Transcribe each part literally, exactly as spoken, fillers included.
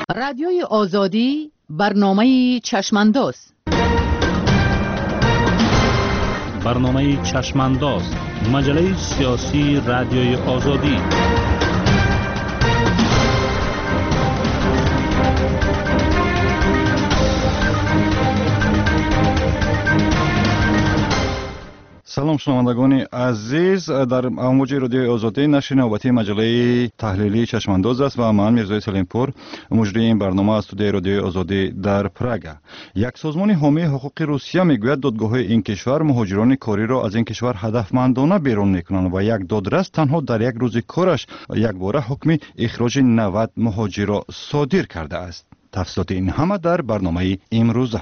رادیوی آزادی برنامه چشمانداز برنامه چشمانداز مجله سیاسی رادیوی آزادی. سلام شنوندگان عزیز، در امواج رادیوی آزادی نشر نوبتی مجله تحلیلی چشمانداز است و من میرزای سلیمپور مجری این برنامه از استودیوی رادیوی آزادی در پراگ. یک سازمان حامی حقوق روسیه میگوید دادگاه‌های این کشور مهاجران کاری را از این کشور هدفمندانه بیرون میکنند و یک دادرس تنها در یک روز کارش یک باره حکم اخراج نود مهاجر را صادر کرده است. تفصیلات این همه در برنامه امروزه.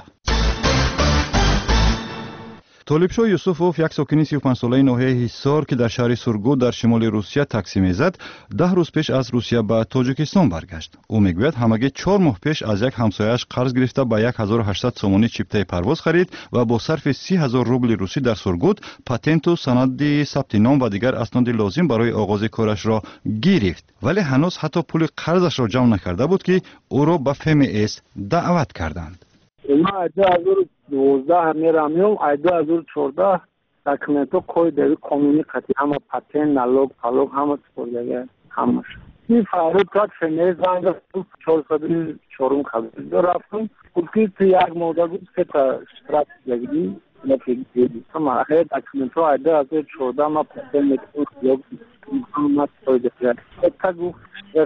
طالبشاه یوسفوف، یک ساکن سی و پنج ساله ناحیه حصار که در شهر سورگوت در شمال روسیه تاکسی میزد، ده روز پیش از روسیه به تاجیکستان برگشت. او میگوید همگی چهار ماه پیش از یک همسایه‌اش قرض گرفته به یک هزار و هشتصد سومانی چیپته پرواز خرید و با صرف سی هزار روبل روسی در سورگوت پاتنت و سند ثبت نام و دیگر اسناد لازم برای آغاز کارش را گرفت، ولی هنوز حتی پول قرضش را جمع نکرده بود که او را به ف ام اس دعوت کردند. ما دو هزار و دوازده میرم ای دو هزار و چهارده داکومنتو کوی در قانونی قطعی همه پاتن نالوگ پالوگ همه سپردگی همش این فرود کات فنیز زنگ چهارصد و چهارم خبری دو رفتم کلکی تو یک موده بود که تا شرط لگیدی نفیدی دیدی اما اخیر داکومنتو ای دو هزار و چهارده ما پاتن نکتون یوگ همه سپردگی تا گفت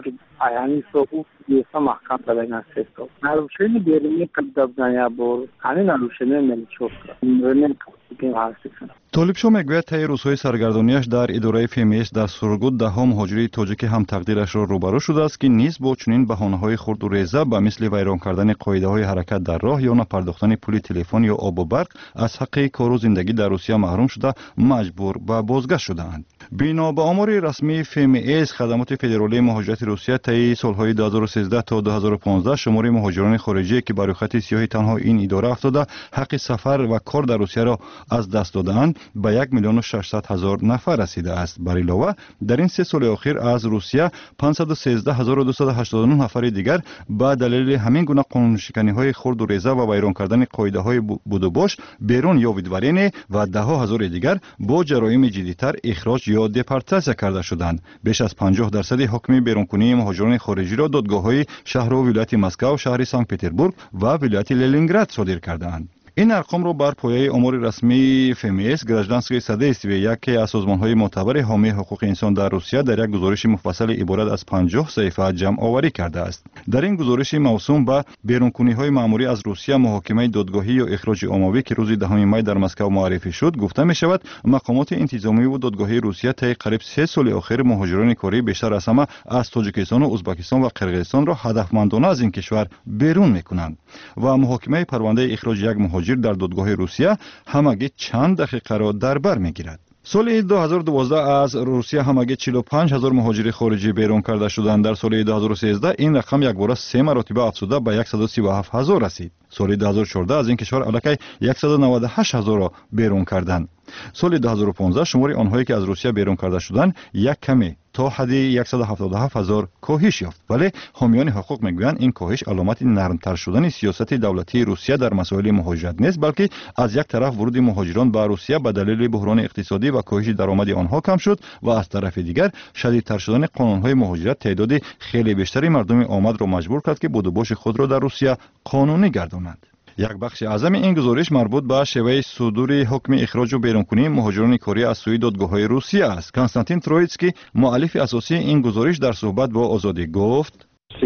ayani soğuk yasa mahkam tabiğine ses ol. Naruşeni derimi kıldabdan ya bu. Hani naruşeni meni çok. Önemli که طالبشاه میگوید طی روزهای سرگردانیش در اداره ف ام اس در سورگوت دهها مهاجر تاجیک هم تقدیرش را روبرو شده است که نیز با چنین بهانه‌های خرد و ریزه به مثل ویران کردن قاعده‌های حرکت در راه یا نپرداختن پول تلفن یا آب و برق از حق کار و زندگی در روسیه محروم شده مجبور به بازگشت شده‌اند. بنا به آمار رسمی ف ام اس، خدمات فدرالی مهاجرت روسیه طی سال‌های دو هزار و سیزده تا دو هزار و پانزده شمار مهاجران خارجی که بر خط سیاه تنها این اداره افتاده حق سفر و کار در روسیه را از دست دادند به یک میلیون و ششصد هزار نفر رسیده است. بر علاوه در این سه سال اخیر از روسیه پانصد و سیزده هزار و دویست و هشتاد و نه نفر دیگر به دلیل همین گونه قانون‌شکنی‌های خرد و ریزه و ویران کردن قاعده‌های بود و باش بیرون یا ودورین و ده ها هزار دیگر با جرایم جدی‌تر اخراج یا دپورتاسیون کرده شدند. بیش از پنجاه درصد حکم بیرونکنی مهاجران خارجی را دادگاه‌های شهر و ولایت مسکو، شهر سنت پترزبورگ و ولایت لنینگراد صادر کردند. این ارقام را بر پایه آمار رسمی ف ام اس گراجدانسکی سدیستوی، یکی از سازمان‌های معتبر حامی حقوق انسان در روسیه، در یک گزارش مفصل عبارت از پنجاه صفحه جمع آوری کرده است. در این گزارش موسوم به بیرونکنی‌های مأموری از روسیه، محاکمه دادگاهی یا اخراج عمومی که روز دهم می در مسکو معرفی شد، گفته می شود مقامات انتظامی و دادگاهی روسیه طی قریب سه سال اخیر مهاجران کاری بیشتر از همه از تاجیکستان و ازبکستان و قرقیزستان را هدفمندانه از این کشور بیرون می‌کنند و محاکمه پرونده اخراج یک مهاجر در دادگاه روسیه همگی چند دقیقه را در بر میگیرد. سال دو هزار و دوازده از روسیه همگی چهل و پنج هزار مهاجر خارجی بیرون کرده شدند. در سال دو هزار و سیزده این رقم یک بار سه مرتبه افزوده به صد و سی و هفت هزار رسید. سال دو هزار و چهارده از این کشور الکی صد و نود و هشت هزار را بیرون کردند. سال دو هزار و پانزده شمار آنهایی که از روسیه بیرون کرده شدند یک کمی تا حد صد و هفتاد و هفت هزار کاهش یافت، ولی حامیان حقوق میگویند این کاهش علامت نرمتر شدن سیاست دولتی روسیه در مسائل مهاجرت نیست، بلکه از یک طرف ورود مهاجران به روسیه به دلیل بحران اقتصادی و کاهش درآمد آنها کم شد و از طرف دیگر شدیدتر شدن قانون‌های مهاجرت تعداد خیلی بیشتری مردم آمد را مجبور کرد که بود و باش خود را در روسیه قانونی گردانند. یک بخش اعظم این گزارش مربوط به شیوه صدور حکم اخراج و بیرونکنی مهاجران کاری از سوی دادگاه‌های روسیه است. کنستانتین ترویتسکی، مؤلف اساسی این گزارش، در صحبت با آزادی گفت: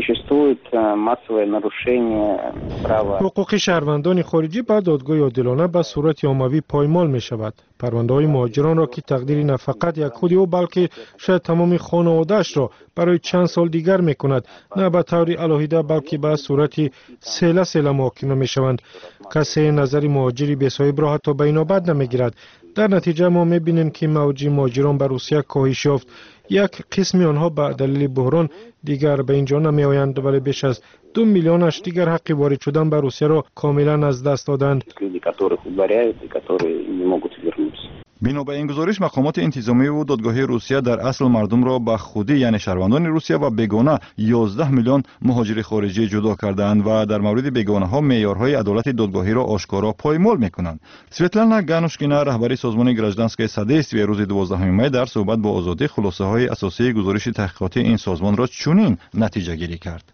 حقوق شهروندان خارجی به دادگاه عادلانه به صورت عمومی پایمال می شود. پرونده های مهاجران را که تقدیر نه فقط یک خودی او بلکه شاید تمام خانواده‌اش را برای چند سال دیگر می کند، نه به طور علاهیده بلکه به صورت سله سله محاکمه می شوند. کسی نظر مهاجری به صاحب را حتی به اینابت نمی گیرد. در نتیجه ما می بینیم که موج مهاجران به روسیه کاهش یافت. یک قسمی آنها به دلیل بحران دیگر به اینجا نمی آیند، ولی بیش از دو میلیونش دیگر حق وارد شدن به روسیه را کاملا از دست دادند. بنا به این گزارش مقامات انتظامی و دادگاهی روسیه در اصل مردم را به خودی یعنی شهروندان روسیه و بیگانه یازده میلیون مهاجر خارجی جدا کردند و در مورد بیگانه ها معیارهای عدالت دادگاهی را آشکارا پایمال میکنند. سویتلانا گانوشکینا رهبری سازمان گراجدانسکای سادیستوی روز دوازدهم می در صحبت با آزادی خلاصه های اساسی گزارش تحقیقاتی این سازمان را چنین نتیجه گیری کرد.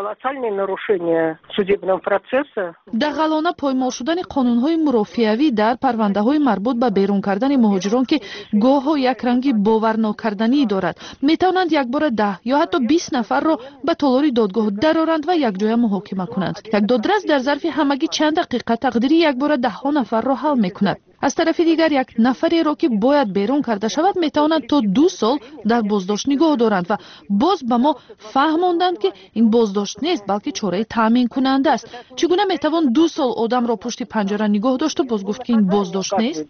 دغلانه پایمال شدن قانون‌های مرافعه‌ای در پرونده‌های مربوط به بیرون کردن مهاجران که گاه یک رنگی باورناکردنی دارد، می‌توانند یک بار ده یا حتی بیست نفر را به تالار دادگاه درآورند و یک جای محاکمه کنند. یک دادرس در ظرف همگی چند دقیقه تقدیری یک بار ده ها نفر را حل می‌کند. از طرف دیگر یک نفری را که باید بیرون کرده شود میتواند تا دو سال در بازداشت نگاه دارند و باز به ما فهماندند که این بازداشت نیست بلکه چاره تامین کننده است. چگونه میتوان دو سال آدم را پشت پنجره نگاه داشت و باز گفت که این بازداشت نیست؟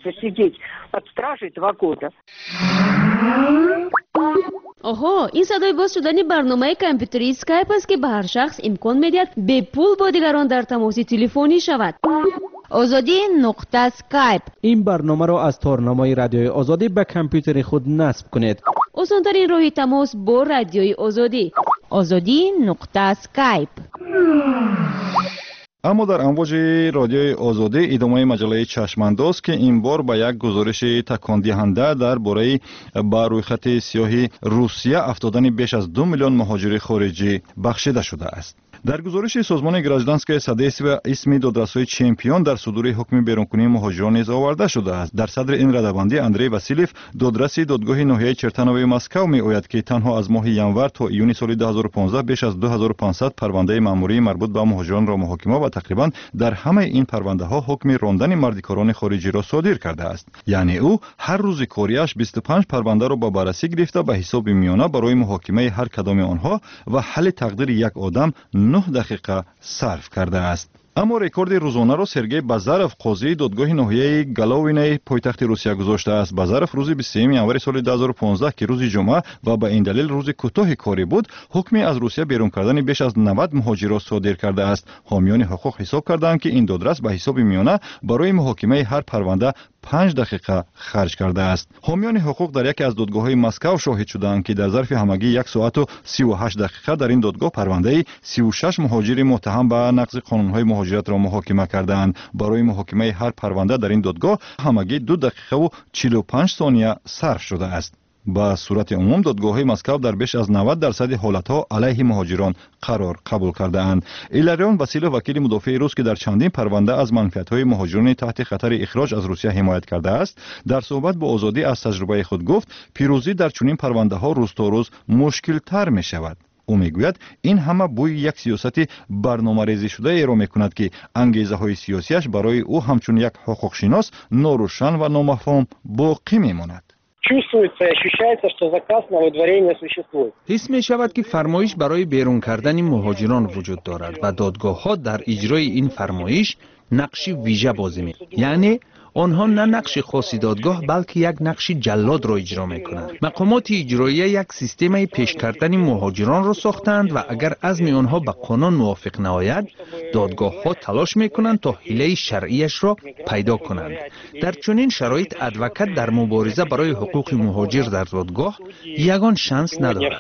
آها، این صدای باز شدن برنامه کامپیوتری اسکایپ است که به هر شخص امکان میدهد به پول با دیگران در تماس تلفنی شود. آزادی نقطه اسکایپ. این برنامه را از تارنمای رادیوی آزادی به کامپیوتر خود نصب کنید. آسان‌ترین راه تماس با رادیوی آزادی. آزادی نقطه اسکایپ. اما در امواج رادیوی آزادی ادامه مجله چشمانداز که این بار به یک گزارش تکان دهنده درباره به رویخط سیاه روسیه افتادن بیش از دو میلیون مهاجر خارجی بخشیده شده است. در گزارش سازمان گراجدانسکای سادیستوی اسم دادرس‌های چمپیون در صدور حکم بیرونکنی مهاجران نیز آورده شده است. در صدر این ردبندی اندری واسیلیف دادرس دادگاه ناحیه چرتانوی مسکو می‌آید که تنها از ماه ینور تا ایون سال دو هزار و پانزده بیش از دو هزار و پانصد پرونده مأموری مربوط به مهاجران را محاکمه و تقریبا در همه این پرونده ها حکم راندن مردکاران خارجی را صادر کرده است. یعنی او هر روز کاریش بیست و پنج پرونده را با بررسی گرفته به حساب میانه برای محاکمه هر کدام آنها و حل تقدیر یک آدم نه دقیقه صرف کرده است. اما رکورد روزانه را سرگئی بازارف قاضی دادگاه ناحیه گلاوینه پایتخت روسیه گذاشته است. بازارف روز بیست و سوم ژانویه سال دو هزار و پانزده که روز جمعه و به این دلیل روز کوتاه کاری بود، حکمی از روسیه بیرون کردن بیش از نود مهاجر را صادر کرده است. حامیان حقوق حساب کردند که این دادرس به حساب میانه برای محاکمه هر پرونده پنج دقیقه خرج کرده است. حامیان حقوق در یکی از دادگاه‌های مسکو شاهد شدند که در ظرف همگی یک ساعت و سی و هشت دقیقه در این دادگاه پرونده سی و شش مهاجر متهم به نقض قانون‌های مهاجرت را محاکمه کردند. برای محاکمه هر پرونده در این دادگاه همگی دو دقیقه و چهل و پنج ثانیه صرف شده است. با صورت عموم دادگاه‌های مسکو در بیش از نود درصد حالت‌ها علیه مهاجران قرار قبول کرده اند. ایلاریون واسیلوف وکیل مدافع روس که در چندین پرونده از منفعت‌های مهاجران تحت خطر اخراج از روسیه حمایت کرده است، در صحبت با آزادی از تجربه خود گفت پیروزی در چنین پرونده‌ها روز تا روز مشکل‌تر می‌شود. او میگوید این همه بوی یک سیاست برنامه‌ریزی شده ای را میکند که انگیزه های سیاسیش برای او همچون یک حقوق شناس ناروشن و نامفهوم باقی میماند. حس می شود که فرمایش برای بیرون کردن مهاجران وجود دارد و دادگاه ها در اجرای این فرمایش نقش ویژه بازی می کنند. یعنی آنها نه نقش خاصی دادگاه بلکه یک نقش جلاد را اجرا می کنند. مقامات اجرایی یک سیستم پیش کردن مهاجران را ساختند و اگر عزم آنها به قانون موافق نآید، دادگاه ها تلاش می کنند تا حیله شرعیش را پیدا کنند. در چنین شرایط ادوکات در مبارزه برای حقوق مهاجر در دادگاه یگان شانس ندارد.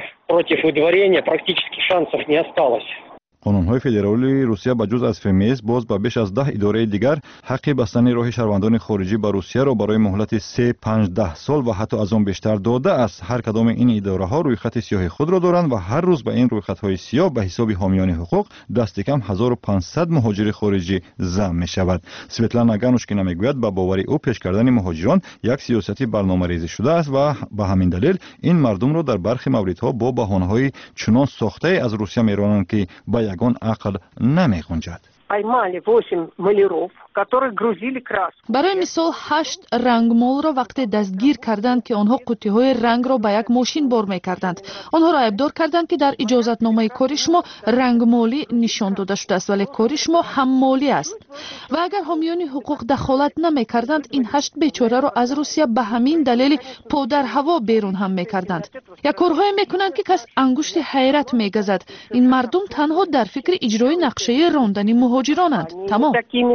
قانون‌های فدرالی روسیه به جز از فمیس باز به بیش از ده اداره دیگر حق بستن راه شهروندان خارجی به روسیه را برای مهلت سه پنج ده سال و حتی از آن بیشتر داده است. هر کدام این اداره ها روی خط سیاه خود را دارند و هر روز به این روی خط های سیاه به حساب حامیان حقوق دست کم هزار و پانصد مهاجر خارجی ضم می شود. سویتلانا گانوشکینا میگوید به باور او پیش کردن مهاجران یک سیاست برنامه‌ریزی شده است و به همین دلیل این مردم را در برخی موردها با بهانه‌های چنان ساخته از روسیه میرانند که با یگان عقل نمی گنجد. برای مثال هشت رنگمال را وقتی دستگیر کردند که آنها قوطی‌های رنگ را به یک ماشین بار می‌کردند، آنها را ابدار کردند که در اجازتنامه کار شما رنگمالی نشان داده شده است ولی کار شما حمالی است. و اگر حامیان حقوق دخالت نمی‌کردند این هشت بیچاره را از روسیه به همین دلیل پودر هوا بیرون هم می‌کردند. یک کارهای می‌کنند که کس انگشت حیرت می‌گذارد. این مردم تنها در فکر اجرای نقشه راندن مهاجرانند. تمام.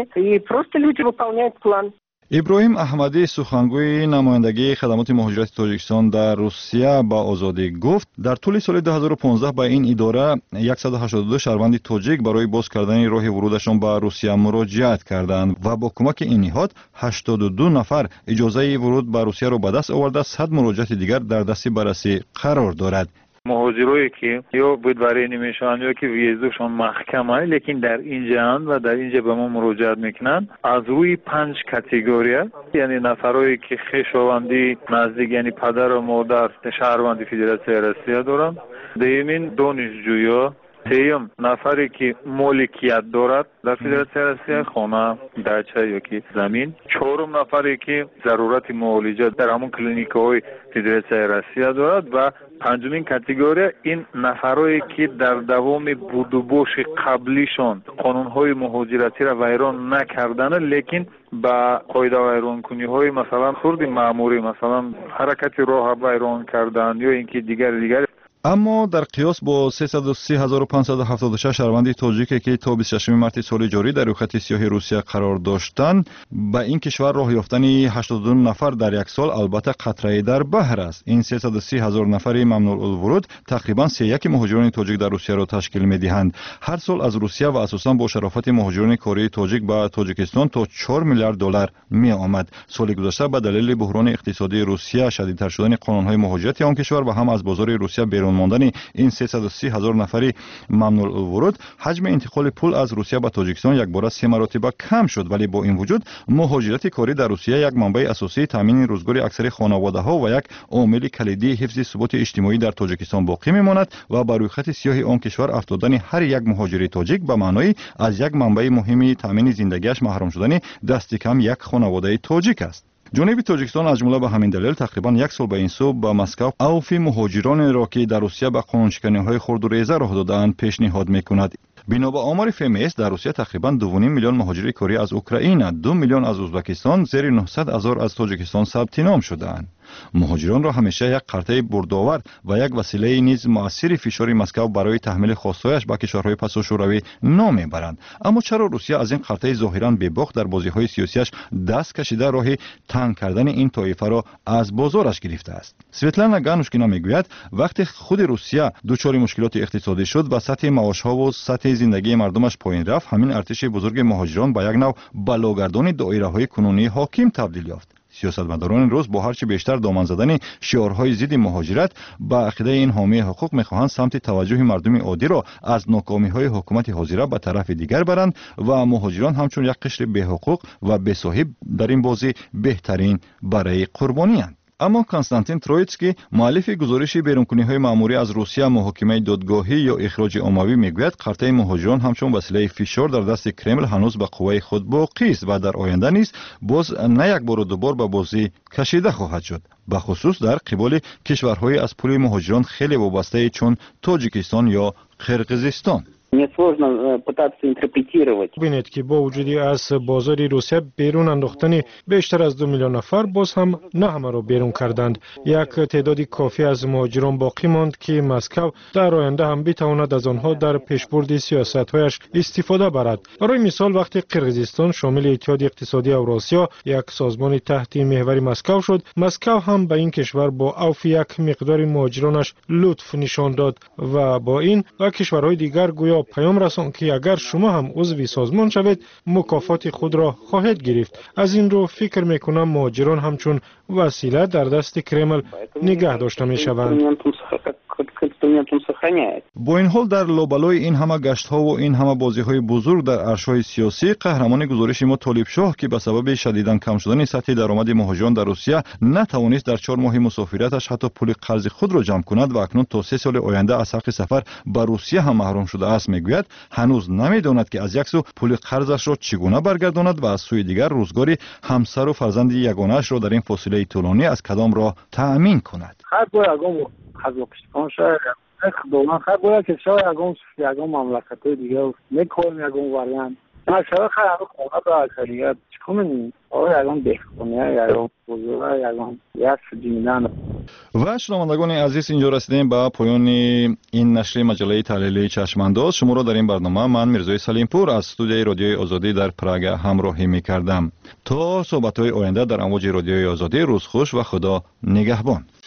ابراهیم احمدی سخنگوی نمایندگی خدمات مهاجرت تاجیکستان در روسیه با آزادی گفت در طول سال دو هزار و پانزده به این اداره صد و هشتاد و دو شهروند تاجیک برای باز کردن راه ورودشان به روسیه مراجعت کردند و با کمک این نهاد هشتاد و دو نفر اجازه ورود به روسیه را به دست آورده، صد مراجعت دیگر در دست بررسی قرار دارد. مهاجرایی که یا بدبری نمیشن یا که ویزاشون محکمه لیکن در اینجا و در اینجا به ما مراجعت میکنن از روی پنج کاتگوری، یعنی نفرایی که خویشاوندی نزدیک یعنی پدر و مادر شهروند فدراسیون روسیه دارن، دومین دانشجویا، سوم نفری که مالکیت دارد در فدراسیون روسیه، خانه، داچه یا که زمین، چهارم نفری که ضرورت معالجه در همون کلینیک‌های فدراسیون روسیه دارد و پنجمین کاتگوری این نفرایی که در دوام بود و باش قبلیشان قانون‌های مهاجرتی را ویران نکردن لیکن با قاعده ویران کنی های مثلا خرد معمولی مثلا حرکت راه ویران کردن یا اینکه دیگر دیگر. اما در قیاس با سیصد و سی هزار و پانصد و هفتاد و شش شهروند تاجیکی که تا بیست و ششم مارس سال جاری در خط سیاه روسیه قرار داشتند، به این کشور راه یافتن هشتاد و دو نفر در یک سال البته قطره در بحر است. این سیصد و سی هزار نفر ممنوع الورود تقریبا سه یک مهاجران تاجیک در روسیه را تشکیل می‌دهند. هر سال از روسیه و اساساً با شرافت مهاجران کره تاجیک به تاجیکستان تا چهار میلیارد دلار می آمد. سال گذشته به دلیل بحران اقتصادی روسیه، شدیدتر شدن قانون‌های مهاجرت آن کشور و هم از بازار روسیه بیرون ماندن این سیصد و سی هزار نفری ممنوع الورود، حجم انتقال پول از روسیه به تاجیکستان یک بار سه مرتبه کم شد. ولی با این وجود مهاجرت کاری در روسیه یک منبع اساسی تامین روزگاری اکثر خانواده‌ها و یک عامل کلیدی حفظ ثبات اجتماعی در تاجیکستان باقی میماند و بر روی خط سیاه آن کشور افتادن هر یک مهاجر تاجیک به معنای از یک منبع مهمی تامین زندگیش محروم شدن دست کم یک خانواده تاجیک است. جنوب تاجیکستان از جمله به همین دلیل تقریبا یک سال به این سو به مسکو اوفی مهاجران را که در روسیه به قانونشکنی‌های خرد و ریزه راه داده‌اند پیشنهاد می‌کند. بنا به آمار فیمیس در روسیه تقریبا دو و نیم میلیون مهاجر کاری از اوکراین، دو میلیون از ازبکستان، زیر نهصد هزار از تاجیکستان ثبت نام شده‌اند. مهاجران را همیشه یک قرطه برداور و یک وسیله نیز مؤثر فشار مسکو برای تحمیل خواستهایش به کشورهای پسا شوروی نام میبرند. اما چرا روسیه از این قرطه ظاهرا بی‌باک در بازی‌های سیاسیش دست کشیده راه تنگ کردن این طایفه را از بازارش گرفته است؟ سویتلانا گانوشکینا میگوید وقتی خود روسیه دچار مشکلات اقتصادی شد و سطح معاش‌ها و سطح زندگی مردمش پایین رفت، همین ارتش بزرگ مهاجران به یک نوع بلاگردان دایره‌های کنونی حاکم تبدیل یافت. سیاستمداران روز با هرچی بیشتر دامن زدن شعارهای ضد مهاجرت به عقیده این حامی حقوق میخواهند سمت توجه مردم عادی را از ناکامی‌های حکومت حاضره به طرف دیگر برند و مهاجران همچون یک قشر بی حقوق و بی صاحب در این بازی بهترین برای قربانی اند. اما کنستانتین ترویتسکی مؤلف گزارش بیرونکنی‌های مأموری از روسیه محاکمه دادگاهی یا اخراج عمومی میگوید قرطه مهاجران همچون وسیله فشار در دست کرمل هنوز به قوه خود باقی است و در آینده نیز باز نه یک بار و دو بار به بازی کشیده خواهد شد، به خصوص در قبال کشورهای از پول مهاجران خیلی وابسته چون تاجیکستان یا قرقیزستان. ببینید که با وجودی از بازار روسیه بیرون انداختن بیشتر از دو میلیون نفر باز هم نه همه را بیرون کردند. یک تعدادی کافی از مهاجران باقی ماند که مسکو در آینده هم بتواند از آنها در پیشبرد سیاست‌هایش استفاده برد. برای مثال وقتی قرقیزستان شامل اتحاد اقتصادی اوراسیا یک سازمان تحت محور مسکو شد، مسکو هم به این کشور با اوف یک مقدار مهاجرانش لطف نشان داد و با این و کشورهای دیگر گویا پیام رساند که اگر شما هم عضو سازمان شوید مکافات خود را خواهید گرفت. از این رو فکر میکنم مهاجران همچون وسیله در دست کرمل نگه داشته میشوند. با این حال در لابلای این همه گشت‌ها و این همه بازی‌های بزرگ در عرصه‌های سیاسی، قهرمان گزارش ما طالب شاه که به سبب شدیداً کم شدن سطح درآمد مهاجران در روسیه نتوانست در چهار ماه مسافرتش حتی پول قرض خود را جمع کند و اکنون تا سه سال آینده از حق سفر به روسیه هم محروم شده است. میگوید هنوز نمیداند که از یک سو پول قرضش را چگونه برگرداند و از سوی دیگر روزگار همسر و فرزند یگانه‌اش را در این فاصله طولانی از کدام راه تأمین کند. خداوند خیر باید که شاید یکم یکم مملکت دیگه میکنیم یکم وریان ما شاید خیر خونه به اکثریت چیکنیم آقا یکم بخونه یکم بزرگ یکم یک سجیمدن. و شنوندگان عزیز اینجا رسیدیم به پایان این نشر مجله تحلیلی چشمانداز. شما را در این برنامه من میرزای سلیمپور از استودیوی رادیوی آزادی در پراگ همراهی میکردم. تا صحبت‌های آینده در امواج رادیوی آزادی، روز خوش و خدا نگهبان.